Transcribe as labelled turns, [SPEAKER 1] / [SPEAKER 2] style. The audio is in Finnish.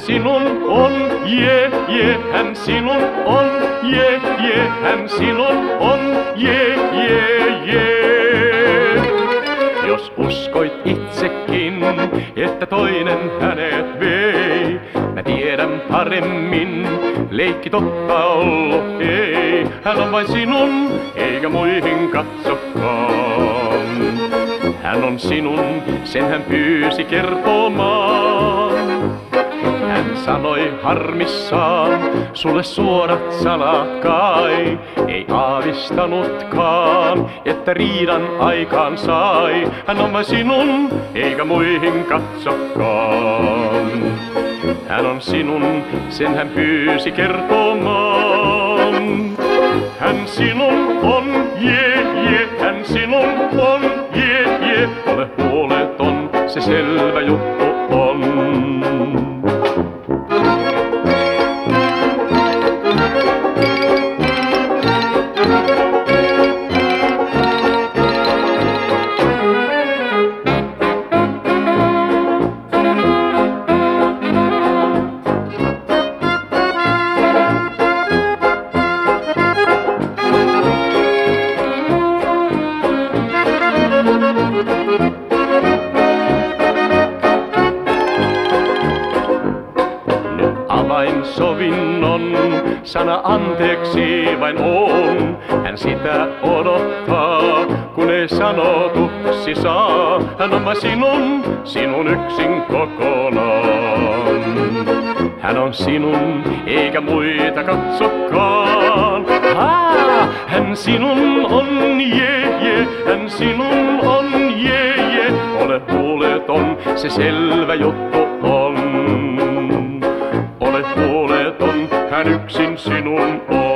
[SPEAKER 1] sinun on, jee, jee, hän sinun on, jee, jee, hän sinun on, jee, jee, jee. Jos uskoit itsekin, että toinen hänet vei, mä tiedän paremmin, leikki totta ollut ei. Hän on vain sinun, eikä muihin katsokaan. Hän on sinun, sen hän pyysi kertomaan. Hän sanoi harmissaan, sulle suorat sanat kai. Ei aavistanutkaan, että riidan aikaan sai. Hän on vain sinun, eikä muihin katsokaan. Hän on sinun, sen hän pyysi kertomaan. Hän sinun on, jee, jee, hän sinun on, jee, jee. Ole huoleton, se selvä juttu on. Avain sovinnon, sana anteeksi vain on. Hän sitä odottaa, kun ei sanotuksi saa. Hän on vain sinun, sinun yksin kokonaan. Hän on sinun, eikä muita katsokaan. Hän sinun on, jee, jee, hän sinun on, jee, jee. Ole huoleton, se selvä juttu on. Ole huoleton, hän yksin sinun on.